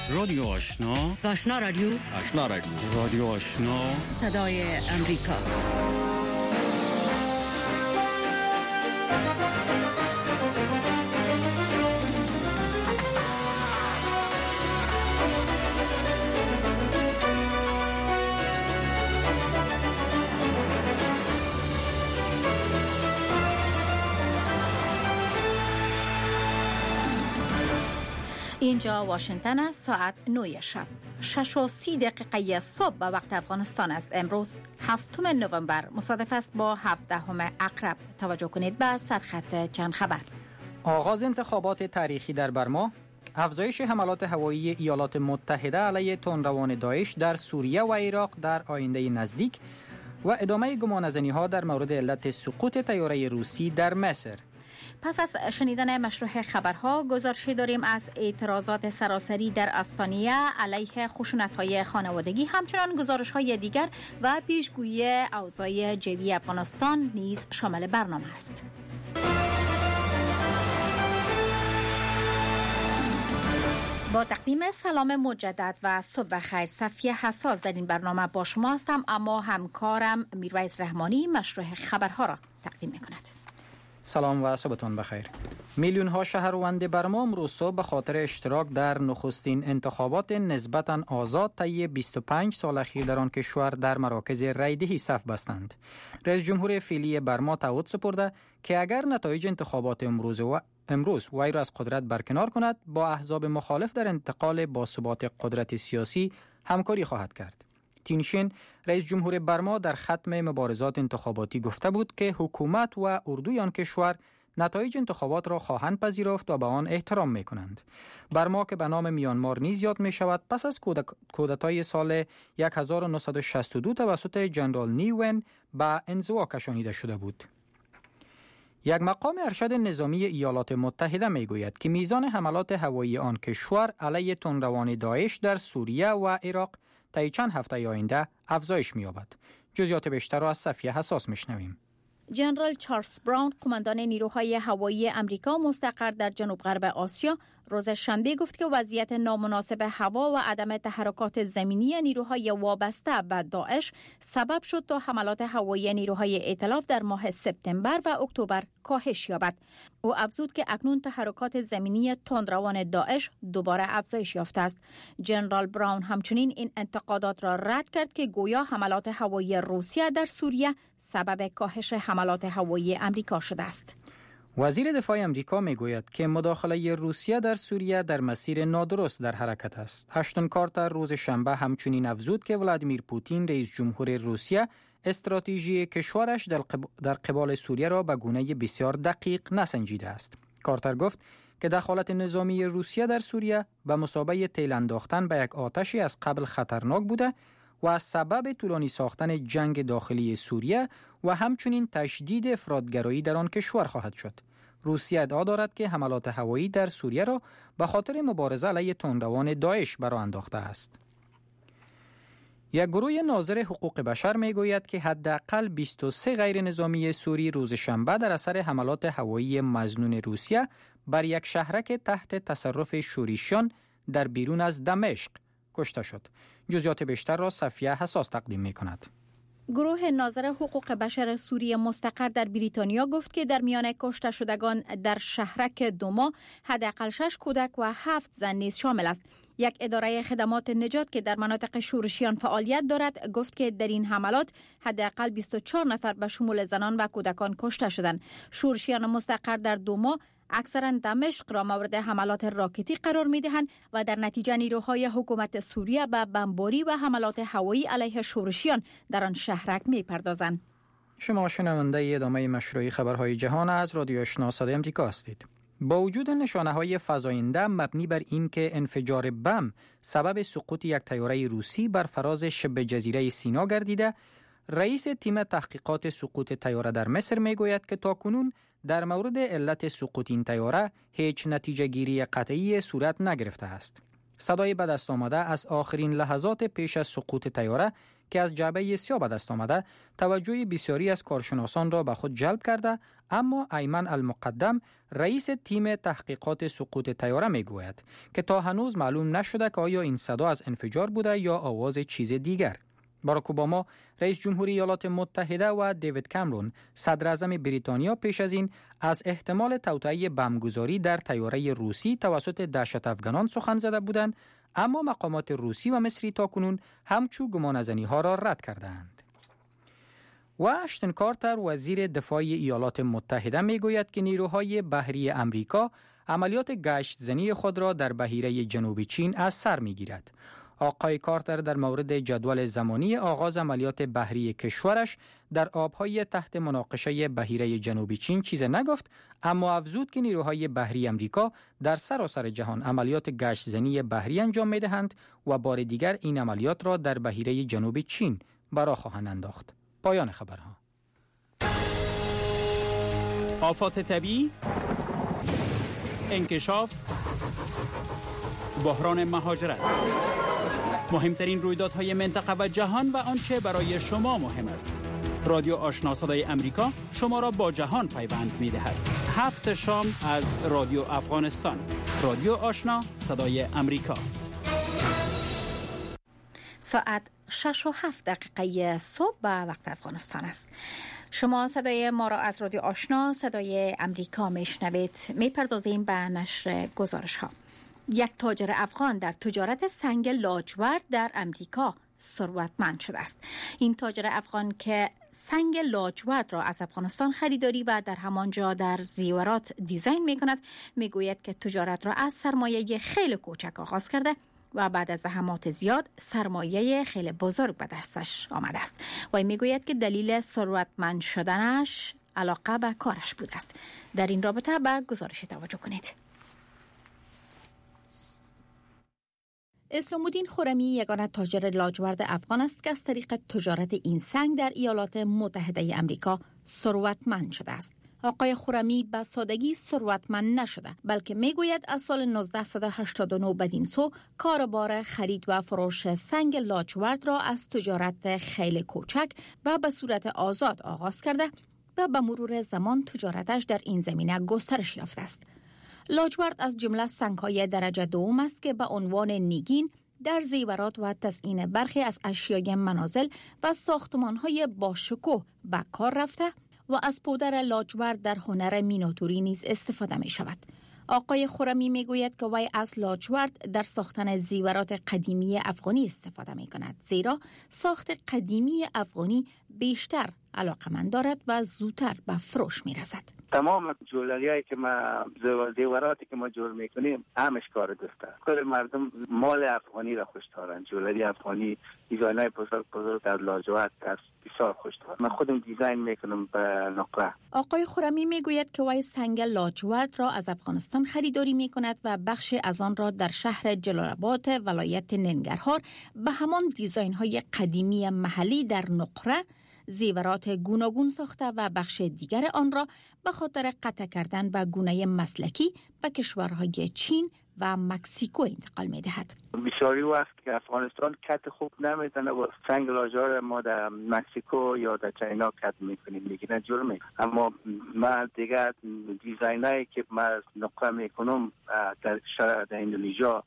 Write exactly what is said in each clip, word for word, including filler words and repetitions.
رادیو آشنا، آشنا رادیو، آشنا رادیو، رادیو آشنا، صدای امریکا. اینجا واشنگتن است. ساعت نه شب، شش و سی دقیقه صبح به وقت افغانستان است. امروز هفتم نوامبر مصادف است با هفدهم عقرب. توجه کنید به سرخط چند خبر. آغاز انتخابات تاریخی در برما، افزایش حملات هوایی ایالات متحده علیه تندروان داعش در سوریه و عراق در آینده نزدیک و ادامه گمانه‌زنی‌ها در مورد علت سقوط طیاره روسی در مصر. پس از شنیدن مشروع خبرها، گزارشی داریم از اعتراضات سراسری در اسپانیا علیه خشونت‌های خانوادگی، همچنان گزارش‌های دیگر و پیشگویی اوضاع جوی افغانستان نیز شامل برنامه است. با تقدیم سلام مجدد و صبح خیر، صفیه حساس در این برنامه با شما هستم، اما همکارم میرویس رحمانی مشروع خبرها را تقدیم می‌کند. سلام و صبحتون بخیر. میلیون ها شهروند برما امروز صبح به خاطر اشتراک در نخستین انتخابات نسبتاً آزاد طی بیست و پنج سال اخیر در آن کشور در مراکز رایدهی صف بستند. رئیس جمهور فعلی برما تعهد سپرده که اگر نتایج انتخابات امروز و امروز وی را از قدرت برکنار کند، با احزاب مخالف در انتقال باثبات قدرت سیاسی همکاری خواهد کرد. تین شین، رئیس جمهور برما، در ختم مبارزات انتخاباتی گفته بود که حکومت و اردوی آن کشور نتایج انتخابات را خواهند پذیرفت و به آن احترام می کنند. برما که به نام میانمار نیز یاد می شود، پس از کودتای سال هزار و نهصد و شصت و دو توسط جنرال نی وین به انزوا کشانیده شده بود. یک مقام ارشد نظامی ایالات متحده می گوید که میزان حملات هوایی آن کشور علیه تندروان داعش در سوریه و عراق طی چند هفته آینده افزایش می‌یابد. جزئیات بیشتر را از صفیه حساس می‌شنویم. جنرال چارلز براون، قماندان نیروهای هوایی امریکا مستقر در جنوب غرب آسیا، روز شنبه گفت که وضعیت نامناسب هوا و عدم تحرکات زمینی نیروهای وابسته به داعش سبب شد تا حملات هوایی نیروهای ائتلاف در ماه سپتامبر و اکتبر کاهش یابد. او افزود که اکنون تحرکات زمینی تندروان داعش دوباره افزایش یافته است. جنرال براون همچنین این انتقادات را رد کرد که گویا حملات هوایی روسیه در سوریه سبب کاهش حملات هوایی امریکا شده است. وزیر دفاع امریکا میگوید که مداخله روسیه در سوریه در مسیر نادرست در حرکت است. اشتون کارتر روز شنبه همچنین افزود که ولادیمیر پوتین، رئیس جمهور روسیه، استراتژی کشورش در قبال سوریه را به گونه بسیار دقیق نسنجیده است. کارتر گفت که دخالت نظامی روسیه در سوریه به مثابه تیل انداختن به یک آتشی از قبل خطرناک بوده و از سبب طولانی ساختن جنگ داخلی سوریه و همچنین تشدید افراطگرایی در آن کشور خواهد شد. روسیه ادعا دارد که حملات هوایی در سوریه را به خاطر مبارزه علیه تندروان داعش برآ انداخته است. یک گروه ناظر حقوق بشر میگوید که حداقل بیست و سه غیر نظامی سوری روز شنبه در اثر حملات هوایی مظنون روسیه بر یک شهرک تحت تصرف شورشیان در بیرون از دمشق کشته شد. جزئیات بیشتر را صفیه حساس تقدیم می کند. گروه ناظر حقوق بشر سوریه مستقر در بریتانیا گفت که در میان کشته شدگان در شهرک دوما حداقل شش کودک و هفت زن نیز شامل است. یک اداره خدمات نجات که در مناطق شورشیان فعالیت دارد گفت که در این حملات حداقل بیست و چهار نفر به شمول زنان و کودکان کشته شدند. شورشیان مستقر در دوما اکثرا دمشق را مورد حملات راکتی قرار می‌دهند و در نتیجه نیروهای حکومت سوریه به بمباری و حملات هوایی علیه شورشیان در آن شهرک می‌پردازند. شما شنونده ادامه مشروع خبرهای جهان از رادیو آشنا صدای امریکا هستید. با وجود نشانه‌های فزاینده مبنی بر این که انفجار بم سبب سقوط یک طیاره روسی بر فراز شبه جزیره سینا گردیده، رئیس تیم تحقیقات سقوط طیاره در مصر میگوید که تاکنون در مورد علت سقوط این طیاره هیچ نتیجه گیری قطعی صورت نگرفته است. صدای به دست آمده از آخرین لحظات پیش از سقوط طیاره که از جعبه سیاه به دست آمده توجه بسیاری از کارشناسان را به خود جلب کرده، اما ایمن المقدم رئیس تیم تحقیقات سقوط طیاره میگوید که تا هنوز معلوم نشده که آیا این صدا از انفجار بوده یا آواز چیز دیگر. باراک اوباما رئیس جمهوری ایالات متحده و دیوید کامرون صدر اعظم بریتانیا پیش از این از احتمال توطئه بمبگذاری در طیاره روسی توسط دهشت افغانان سخن زده بودند، اما مقامات روسی و مصری تاکنون همچو گمانه‌زنی ها را رد کردند. و اشتن کارتر وزیر دفاع ایالات متحده میگوید که نیروهای بحری امریکا عملیات گشت زنی خود را در بحیره جنوبی چین از سر میگیرد. آقای کارتر در مورد جدول زمانی آغاز عملیات بحری کشورش در آبهای تحت مناقشه بحیره جنوبی چین چیز نگفت، اما افزود که نیروهای بحری امریکا در سراسر جهان عملیات گشت زنی بحری انجام می‌دهند و بار دیگر این عملیات را در بحیره جنوبی چین برآ خواهند انداخت. پایان خبرها. آفات طبیعی، انکشاف، بحران مهاجرت، مهمترین رویدادهای منطقه و جهان و آنچه برای شما مهم است. رادیو آشنا صدای امریکا شما را با جهان پیوند می‌دهد. هفت شام از رادیو افغانستان. رادیو آشنا صدای امریکا. ساعت شش و هفت دقیقه صبح به وقت افغانستان است. شما صدای ما را از رادیو آشنا صدای امریکا میشنوید. میپردازیم به نشر گزارش ها. یک تاجر افغان در تجارت سنگ لاجورد در امریکا ثروتمند شده است. این تاجر افغان که سنگ لاجورد را از افغانستان خریداری و در همانجا در زیورات دیزاین می کند، می گوید که تجارت را از سرمایه خیلی کوچک آغاز کرده و بعد از زحمات زیاد سرمایه خیلی بزرگ به دستش آمده است. و می گوید که دلیل ثروتمند شدنش علاقه به کارش بوده است. در این رابطه به گزارش توجه کنید. اسلام الدین خرمی یگانه تاجر لاجورد افغان است که از طریق تجارت این سنگ در ایالات متحده امریکا ثروتمند شده است. آقای خرمی به سادگی ثروتمند نشده، بلکه میگوید از سال نوزده هشتاد و نه بدین سو کاروبار خرید و فروش سنگ لاجورد را از تجارت خیلی کوچک و به صورت آزاد آغاز کرده و به مرور زمان تجارتش در این زمینه گسترش یافته است. لاجورد از جمله سنگ‌های درجه دوم است که به عنوان نیگین در زیورات و تزیین برخی از اشیای منازل و ساختمان‌های باشکوه به کار رفته و از پودر لاجورد در هنر میناتوری نیز استفاده می شود. آقای خرمی می گوید که وی از لاجورد در ساختن زیورات قدیمی افغانی استفاده می کند، زیرا ساخت قدیمی افغانی بیشتر علاقمند دارد و زودتر به فروش می رسد. تمام جولریایی که ما زیوراتی که ما جور میکنیم همش کار دسته. کل مردم مال افغانی را خوش دارن. جولری افغانی، دیزاینای بزرگ بزرگ از لاجورد است، بسیار خوش دارن. من خودم دیزاین میکنم به نقره. آقای خرمی میگوید که وی سنگ لاجورد را از افغانستان خریداری میکند و بخشی از آن را در شهر جلال‌آباد ولایت ننگرهار به همان دیزاین های قدیمی محلی در نقره زیورات گوناگون ساخته و بخش دیگر آن را به خاطر قطع کردن به گونه مسلکی به کشورهای چین و مکزیکو انتقال می دهد. بسیاری وقت که افغانستان کت خوب نمیتونه و سنگ لاجورد ما در مکزیکو یا در چینا کت میکنیم میگیرن جور میکنیم. اما من دیگر دیزاینایی که من نقره میکنم در شهر در اندونزیا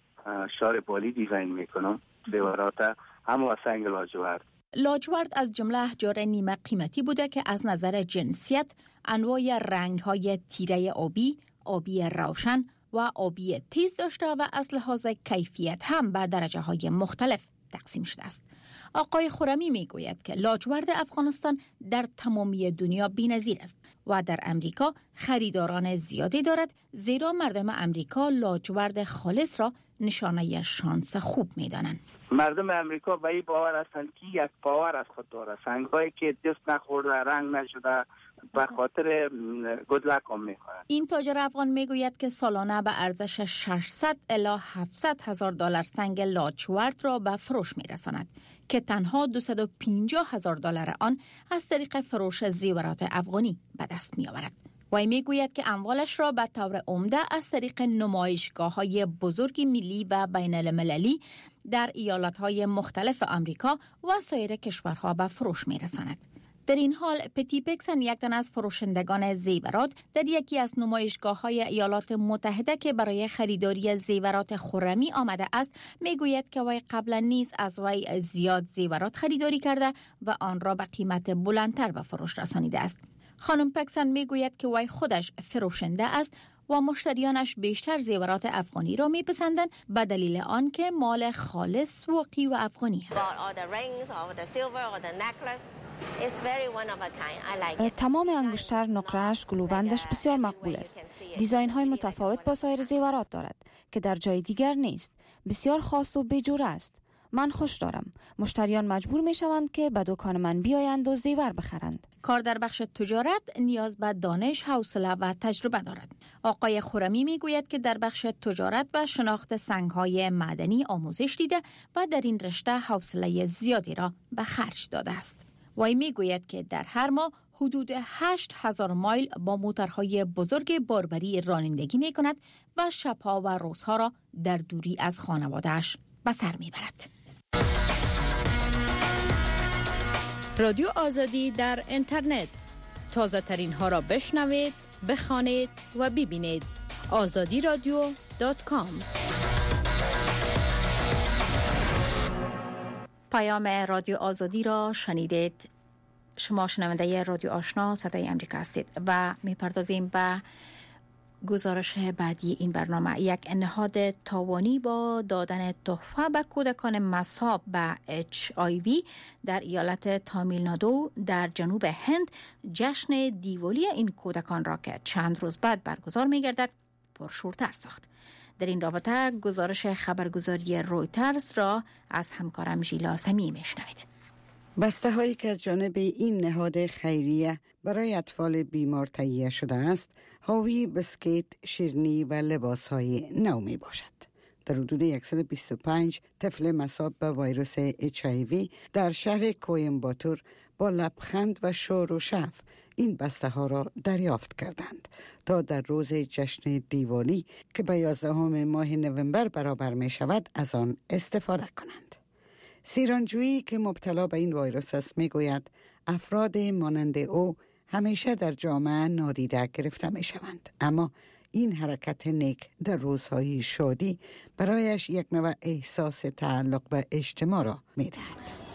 شهر بالی دیزاین میکنم زیورات همه سنگ لاجورد. لاجورد از جمله احجار نیمه قیمتی بوده که از نظر جنسیت انواع رنگ‌های تیره آبی، آبی روشن و آبی تیز داشته و از لحاظ کیفیت هم به درجه‌های مختلف تقسیم شده است. آقای خرمی میگوید که لاجورد افغانستان در تمامی دنیا بی‌نظیر است و در امریکا خریداران زیادی دارد، زیرا مردم امریکا لاجورد خالص را نشانه شانس خوب می‌دانند. مردم امریکا به این باور هستند که یک پاور از خود داره. سنگ‌هایی که دست نخورده، رنگ نشده، به خاطر گودلک هم می‌خورند. این تاجر افغان میگوید که سالانه به ارزش ششصد الی هفتصد هزار دلار سنگ لاجورد را به فروش می‌رساند که تنها دویست و پنجاه هزار دلار آن از طریق فروش زیورات افغانی به دست می‌آورد. وی می گوید که اموالش را به طور عمده از طریق نمایشگاه‌های بزرگ ملی و بین المللی در ایالت‌های مختلف آمریکا و سایر کشورها به فروش می رساند. در این حال پتی پیکسن، یک تن از فروشندگان زیورات در یکی از نمایشگاه‌های ایالات متحده که برای خریداری زیورات خرمی آمده است، میگوید که وی قبلا نیز از وی زیاد زیورات خریداری کرده و آن را به قیمت بلندتر به فروش رسانیده است. خانم پیکسن میگوید که وی خودش فروشنده است و مشتریانش بیشتر زیورات افغانی را میپسندند به دلیل آنکه مال خالص وقی و افغانی است. تمام انگشتر، نقره‌اش، گلوبندش بسیار مقبول است. دیزاین های متفاوت با سایر زیورات دارد که در جای دیگر نیست. بسیار خاص و بیجوره است. من خوش دارم. مشتریان مجبور می شوند که به دکان من بیایند و زیور بخرند. کار در بخش تجارت نیاز به دانش، حوصله و تجربه دارد. آقای خرمی می گوید که در بخش تجارت و شناخت سنگ‌های معدنی آموزش دیده و در این رشته حوصله زیادی را به خرج داده است. وی می گوید که در هر ماه حدود هشت هزار مایل با موتورهای بزرگ باربری رانندگی می کند و شبها و روزها را در دوری از خانواده‌اش به سر می برد. رادیو آزادی در اینترنت، تازه ترین ها را بشنوید، بخوانید و ببینید. آزادی رادیو دات کام. پیام رادیو آزادی را شنیدید. شما شنونده رادیو آشنا صدای امریکا هستید و میپردازیم به گزارش بعدی این برنامه. یک نهاد تاوانی با دادن تحفه به کودکان مصاب به اچ آی وی در ایالت تامیل نادو در جنوب هند جشن دیوالی این کودکان را که چند روز بعد برگزار می‌گردد پرشورتر ساخت. در این رابطه گزارش خبرگزاری رویترز را از همکارم ژیلا سمی میشنوید. بسته هایی که از جانب این نهاد خیریه برای اطفال بیمار تهیه شده است، حاوی بسکیت، شیرینی و لباس های نو می باشد. در حدود صد و بیست و پنج طفل مصاب به ویروس اچ آی وی در شهر کویمباتور با لبخند و شور و شعف این بسته ها را دریافت کردند تا در روز جشن دیوالی که به یازدهم ماه نوامبر برابر می شود از آن استفاده کنند. سیرانجویی که مبتلا به این ویروس است می گوید افراد مانند او همیشه در جامعه نادیده گرفته می شوند، اما این حرکت نیک در روزهای شادی برایش یک نوع احساس تعلق به اجتماع را می دهد.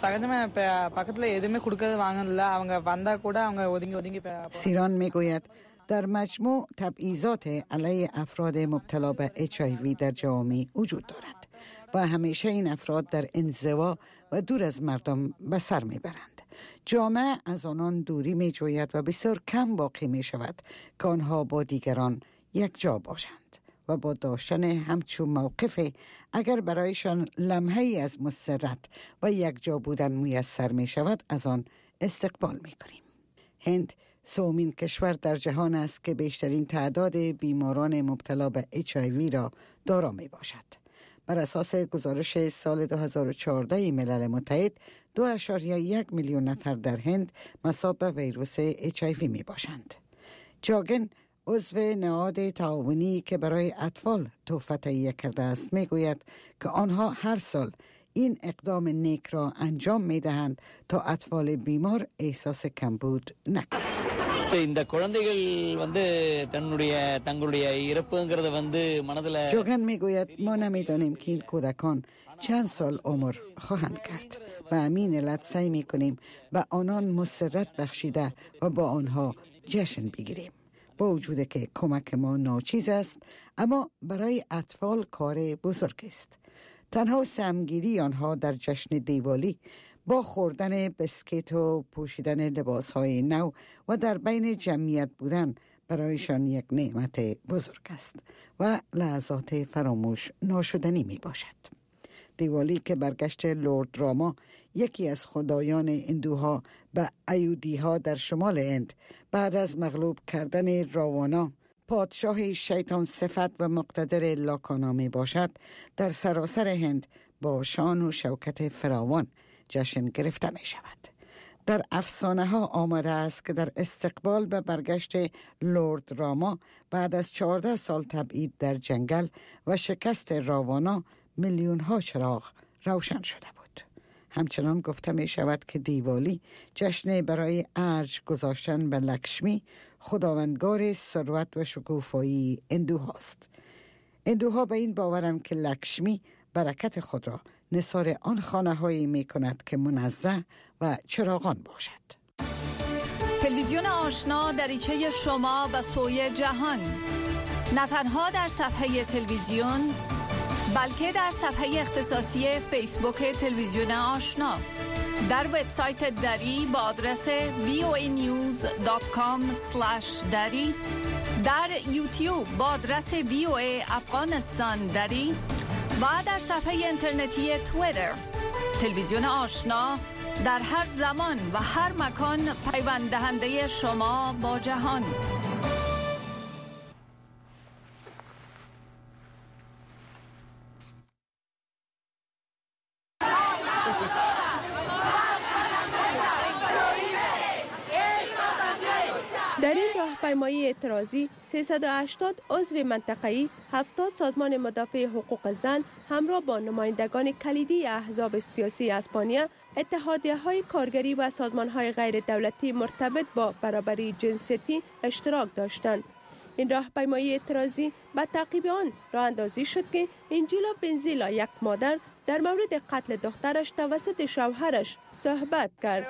سیران می گوید در مجموع تبعیضات علیه افراد مبتلا به اچ آی وی در جامعه وجود دارد و همیشه این افراد در انزوا و دور از مردم به سر می برند. جامعه از آنان دوری می جوید و بسیار کم باقی می شود که آنها با دیگران یک جا باشند و با داشتن همچون موقف اگر برایشان لمحه‌ای از مسرت و یک جا بودن میسر می شود از آن استقبال می کنیم. هند سومین کشور در جهان است که بیشترین تعداد بیماران مبتلا به اچ آی وی را دارا می باشد. بر اساس گزارش سال دو هزار و چهارده ملل متحد دو اشاریه یک میلیون نفر در هند مصاب به ویروس اچ آی وی می باشند. جاگن عضو نهاد تعاونی که برای اطفال تحفه تهیه کرده است می گوید که آنها هر سال این اقدام نیک را انجام می دهند تا اطفال بیمار احساس کمبود نکنند. جوگن می گوید ما نمی دانیم که این کودکان چند سال عمر خواهند کرد و همین علت سعی می کنیم به آنان مسرت بخشیده و با آنها جشن بگیریم. با وجود که کمک ما ناچیز است، اما برای اطفال کار بزرگ است. تنها سهمگیری آنها در جشن دیوالی با خوردن بسکیت و پوشیدن لباسهای نو و در بین جمعیت بودن برایشان یک نعمت بزرگ است و لحظات فراموش ناشدنی می باشد. دیوالی که برگشت لورد راما، یکی از خدایان هندوها، به ایودیها در شمال هند بعد از مغلوب کردن راوانا، پادشاه شیطان صفت و مقتدر لاکانا می باشد، در سراسر هند با شان و شوکت فراوان جشن گرفته می شود. در افسانه ها آمده است که در استقبال به برگشت لورد راما بعد از چهارده سال تبعید در جنگل و شکست راوانا میلیون ها چراغ روشن شده بود. همچنان گفته می شود که دیوالی جشن برای ارج گذاشتن به لکشمی، خداوندگار ثروت و شکوفایی هندوهاست. هندوها به این باورند که لکشمی برکت خود را نثار آن خانه هایی می کند که منزه و چراغان باشد. تلویزیون آشنا دریچه شما به سوی جهان، نه تنها در صفحه تلویزیون بلکه در صفحه اختصاصی فیسبوک تلویزیون آشنا، در وبسایت دری با آدرس وی او ای نیوز دات کام اسلش دری، در یوتیوب با آدرس وی او ای افغانستان دری و در صفحه اینترنتی توییتر. تلویزیون آشنا در هر زمان و هر مکان پیوند دهنده شما با جهان. در این راهپیمایی اعتراضی سیصد و هشتاد عضو منطقه‌ای، هفتاد سازمان مدافع حقوق زن همراه با نمایندگان کلیدی احزاب سیاسی اسپانیا، اتحادیه‌های کارگری و سازمان‌های غیر دولتی مرتبط با برابری جنسیتی اشتراک داشتند. این راهپیمایی اعتراضی به تعقیب آن راه اندازی شد که انجیلا بنزیلا، یک مادر، در مورد قتل دخترش توسط شوهرش صحبت کرد.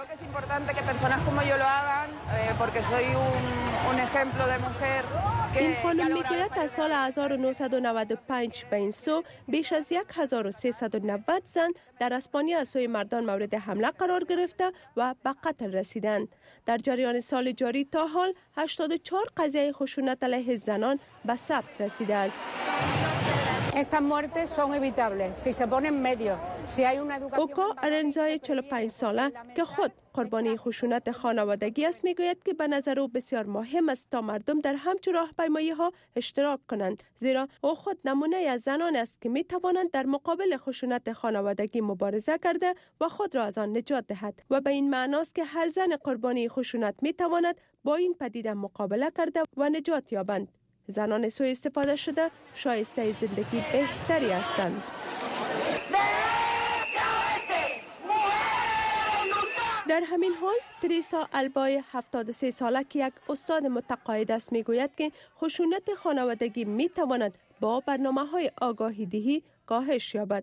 این خانم میگوید از سال هزار و نهصد و نود و پنج به این سو بیش از هزار و سیصد و نود زن در اسپانیا از سوی مردان مورد حمله قرار گرفته و به قتل رسیدند. در جریان سال جاری تا حال هشتاد و چهار قضیه خشونت علیه زنان به ثبت رسیده است. اوکا ارنزای چهل و پنج ساله که خود قربانی خشونت خانوادگی است میگوید که به نظر او بسیار مهم است تا مردم در همچون راهپیمایی ها اشتراک کنند، زیرا او خود نمونه از زنان است که می توانند در مقابل خشونت خانوادگی مبارزه کرده و خود را از آن نجات دهد و به این معناست که هر زن قربانی خشونت می تواند با این پدیده مقابله کرده و نجات یابند. زنان سوء استفاده شده شایسته زندگی بهتری هستند. در همین حال تریسا البای هفتاد و سه ساله که یک استاد متقاعد است میگوید که خشونت خانوادگی می تواند با برنامه‌های آگاهی دهی کاهش یابد.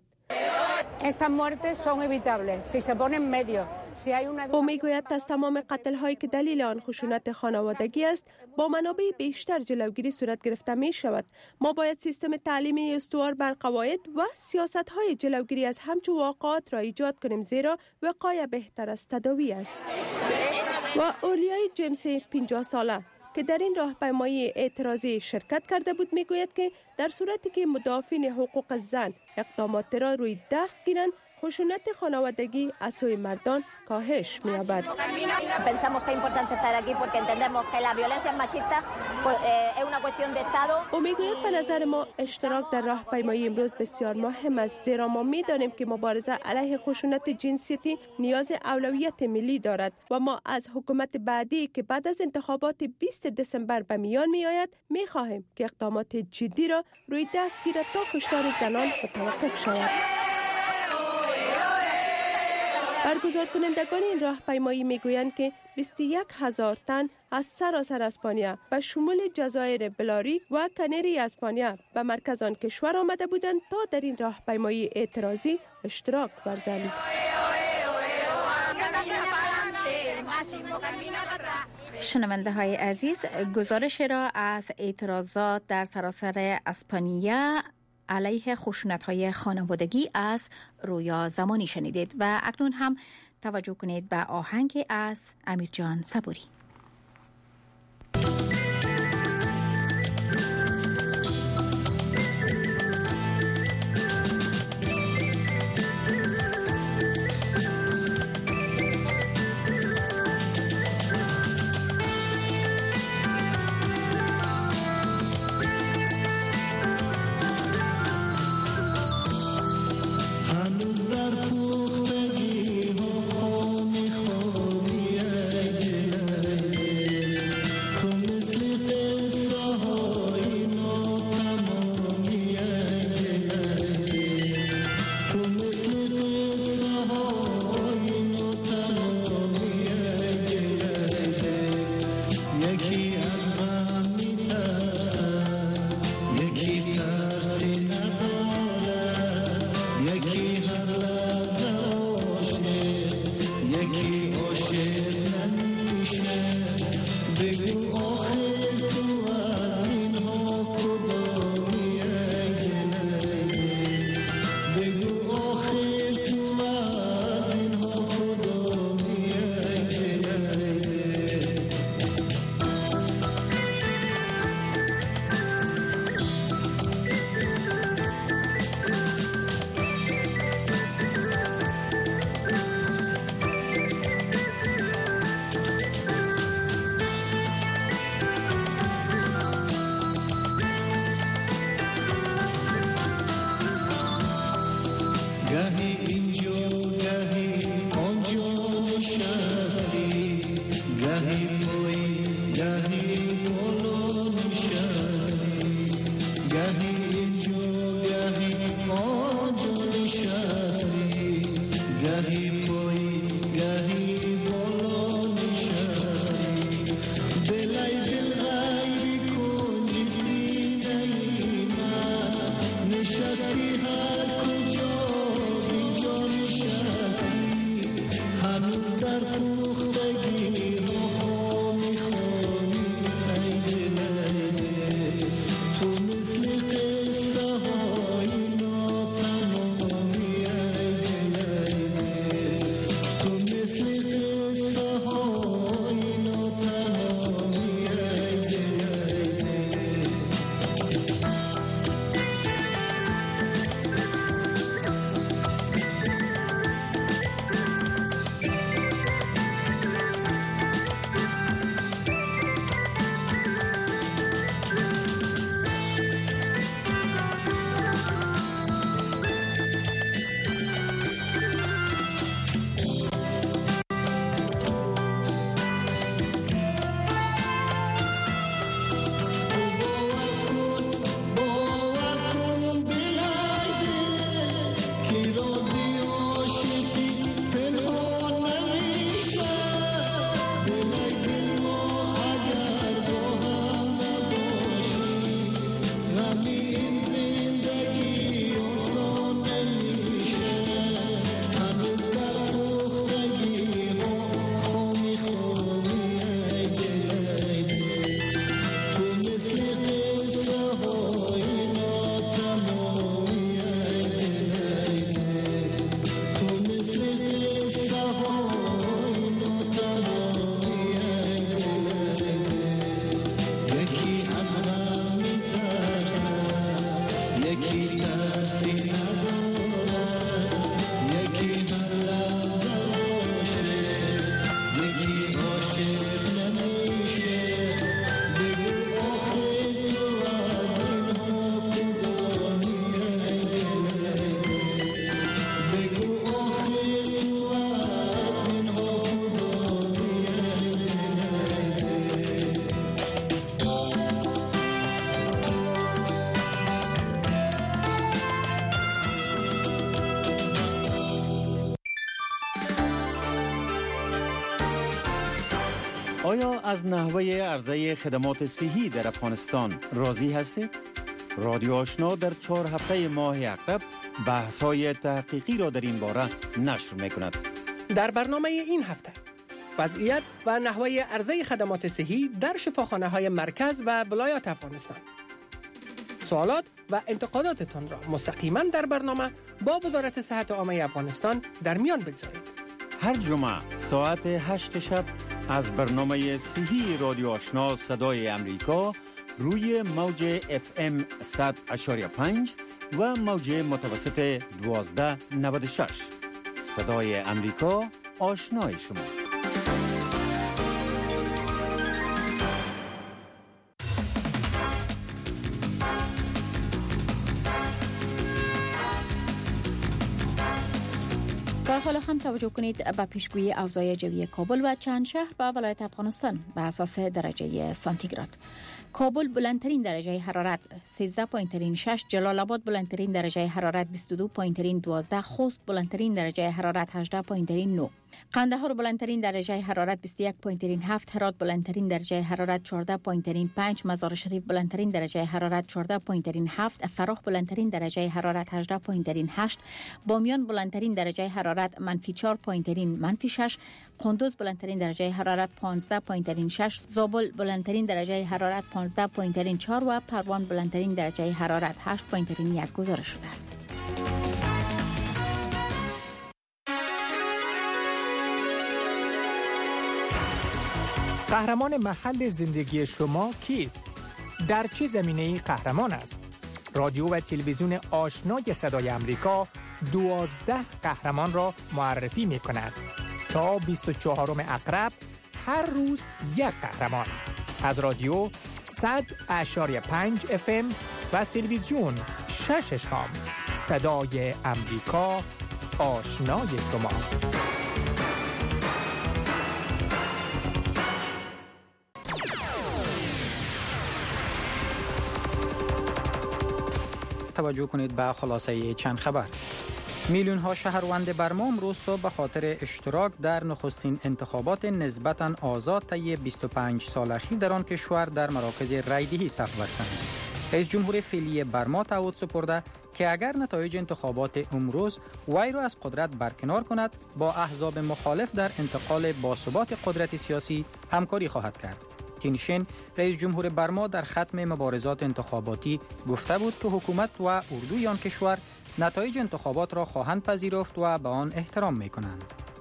او میگوید از تمام قتل هایی که دلیل آن خشونت خانوادگی است با منابع بیشتر جلوگیری صورت گرفته می شود. ما باید سیستم تعلیمی استوار بر قواعد و سیاست های جلوگیری از همچون واقعات را ایجاد کنیم، زیرا وقایه بهتر از تداوی است. و اولیای جیمز پنجاه ساله که در این راهپیمایی اعتراضی شرکت کرده بود میگوید که در صورتی که مدافعین حقوق زن اقدامات را روی دست گیرند، خشونت خانوادگی از سوی مردان کاهش می‌یابد. او میگوید به نظر ما اشتراک در راهپیمایی امروز بسیار مهم است، زیرا ما می‌دانیم که مبارزه علیه خشونت جنسیتی نیاز اولویت ملی دارد و ما از حکومت بعدی که بعد از انتخابات بیست دسامبر به میان می‌آید می‌خواهیم که اقدامات جدی را روی دست گیرد تا کشتار زنان متوقف شود. برگزار کنندگان این راهپیمایی میگویند که بیست و یک هزار تن از سراسر اسپانیا به شمول جزایر بلاریک و کنری اسپانیا به مرکز آن کشور آمده بودند تا در این راهپیمایی اعتراضی اشتراک ورزند. شنونده های عزیز، گزارش را از اعتراضات در سراسر اسپانیا علیه خشونت‌های خانوادگی از رویا زمانی شنیدید و اکنون هم توجه کنید به آهنگ از امیرجان صبوری. در پختگی ها میخوابی آیا از نحوه عرضه خدمات صحی در افغانستان راضی هستید؟ رادیو آشنا در چهار هفته ماه عقب بحث‌های تحقیقی را در این باره نشر می‌کند. در برنامه این هفته وضعیت و نحوه عرضه خدمات صحی در شفاخانه‌های مرکز و ولایات افغانستان. سوالات و انتقاداتتان را مستقیما در برنامه با وزارت صحت عامه افغانستان در میان بگذارید. هر جمعه ساعت هشت شب از برنامه صحی رادیو آشنا صدای امریکا روی موج اف ام صد و پنج و موج متوسط دوازده نود و شش. صدای امریکا، آشنای شما. و حالا هم توجه کنید به پیشگویی اوضاع جوی کابل و چند شهر و ولایت افغانستان به اساس درجه سانتیگراد. کابل بلندترین درجه حرارت سیزده و شش، جلال آباد بلندترین درجه حرارت بیست و دو و دوازده، خوست بلندترین درجه حرارت هجده و نه، قندهار بلندترین درجه حرارت بیست و یک و هفت، هرات بلندترین درجه حرارت چهارده و پنج، مزار شریف بلندترین درجه حرارت چهارده و هفت، فراه بلندترین درجه حرارت هجده و هشت، بامیان بلندترین درجه حرارت منفی چهار و منفی شش، قندوز بلندترین درجه حرارت پانزده و شش، زابل بلندترین درجه حرارت پانزده و چهار و پروان بلندترین درجه حرارت هشت و یک گزارش شده است. قهرمان محل زندگی شما کیست؟ در چه زمینه‌ای قهرمان است؟ رادیو و تلویزیون آشنای صدای امریکا دوازده قهرمان را معرفی می کند. تا بیست و چهارم اقرب هر روز یک قهرمان. از رادیو صد و پنج اف ام و از تلویزیون شش شام صدای امریکا، آشنای شما. توجه کنید به خلاصه چند خبر. میلیون ها شهروند برما امروز صبح به خاطر اشتراک در نخستین انتخابات نسبتاً آزاد طی بیست و پنج سال اخیر در آن کشور در مراکز رایدهی صف بستند. رئیس جمهور فعلی برما تعهد سپرده که اگر نتایج انتخابات امروز وی را از قدرت برکنار کند، با احزاب مخالف در انتقال باثبات قدرت سیاسی همکاری خواهد کرد. تینشین رئیس جمهور برما در ختم مبارزات انتخاباتی گفته بود که حکومت و اردوی آن کشور نتایج انتخابات را خواهند پذیرفت و به آن احترام می‌کنند.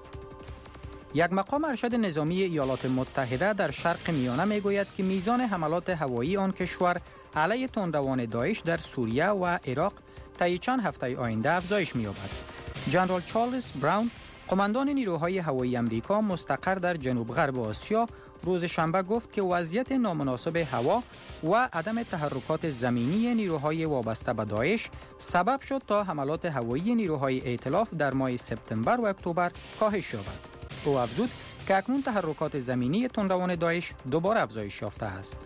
یک مقام ارشد نظامی ایالات متحده در شرق میانه میگوید که میزان حملات هوایی آن کشور علیه تندروان داعش در سوریه و عراق طی چند هفته آینده افزایش می‌یابد. جنرال چارلز براون، قماندان نیروهای هوایی آمریکا مستقر در جنوب غرب آسیا، روز شنبه گفت که وضعیت نامناسب هوا و عدم تحرکات زمینی نیروهای وابسته به داعش سبب شد تا حملات هوایی نیروهای ائتلاف در ماه سپتامبر و اکتبر کاهش یابد. او افزود که اکنون تحرکات زمینی تندروان داعش دوباره افزایش یافته است.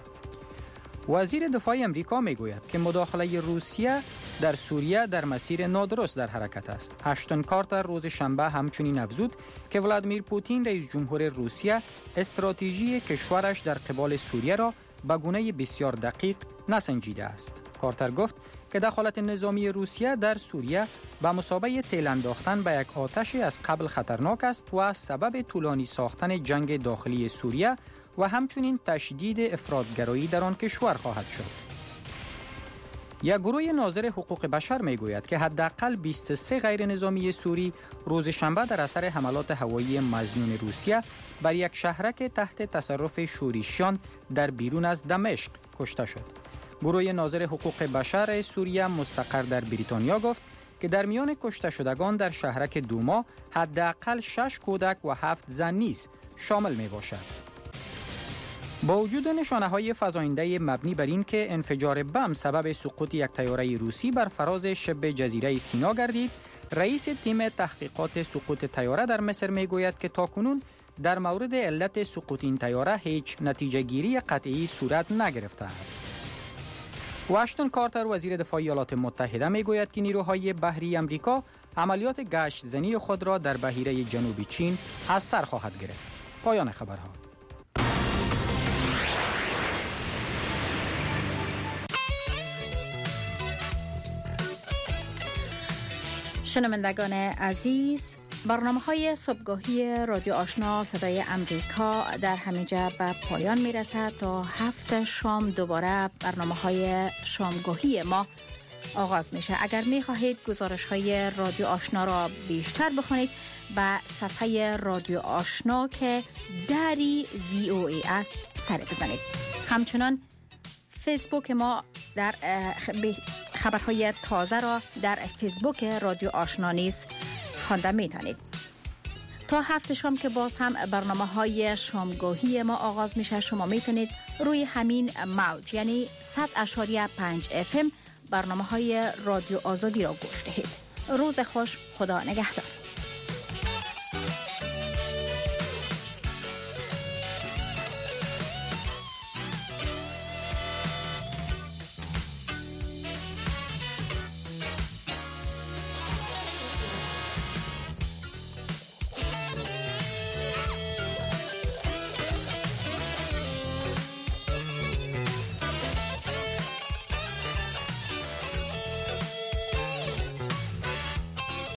وزیر دفاع آمریکا میگوید که مداخله روسیه در سوریه در مسیر نادرست در حرکت است. اشتون کارتر روز شنبه همچنین افزود که ولادیمیر پوتین رئیس جمهور روسیه استراتژی کشورش در قبال سوریه را به گونه بسیار دقیق نسنجیده است. کارتر گفت که دخالت نظامی روسیه در سوریه به مثابه تیل انداختن به یک آتش از قبل خطرناک است و سبب طولانی ساختن جنگ داخلی سوریه و همچنین تشدید افراطگرایی در آن کشور خواهد شد. یک گروه ناظر حقوق بشر میگوید که حداقل بیست و سه غیر نظامی سوری روز شنبه در اثر حملات هوایی مظنون روسیه بر یک شهرک تحت تصرف شوریشیان در بیرون از دمشق کشته شد. گروه ناظر حقوق بشر سوریه مستقر در بریتانیا گفت که در میان کشته شدگان در شهرک دوما حداقل شش کودک و هفت زن نیز شامل می باشد. با وجود نشانه‌های فزاینده مبنی بر این که انفجار بم سبب سقوط یک طیاره روسی بر فراز شبه جزیره سینا گردید، رئیس تیم تحقیقات سقوط طیاره در مصر میگوید که تاکنون در مورد علت سقوط این طیاره هیچ نتیجه گیری قطعی صورت نگرفته است. اشتون کارتر وزیر دفاع ایالات متحده میگوید که نیروهای بحری آمریکا عملیات گشت زنی خود را در بحیره جنوبی چین از سر خواهد گرفت. پایان خبرها. شنوندگان عزیز، برنامه های صبحگاهی رادیو آشنا صدای امریکا در همینجا به پایان می رسد. تا هفت شام دوباره برنامه های شامگاهی ما آغاز میشه. اگر می خواهید گزارش های رادیو آشنا را بیشتر بخونید، به صفحه رادیو آشنا که دری وی او ای است سر بزنید. همچنان فیسبوک ما در خبرهای تازه را در فیسبوک رادیو آشنا نیز خوانده میتونید. تا هفت شام که باز هم برنامه های شامگاهی ما آغاز میشه، شما میتونید روی همین موج یعنی صد اشاریه پنج اف ام برنامه های رادیو آزادی را گوش دهید. روز خوش، خدا نگهدار.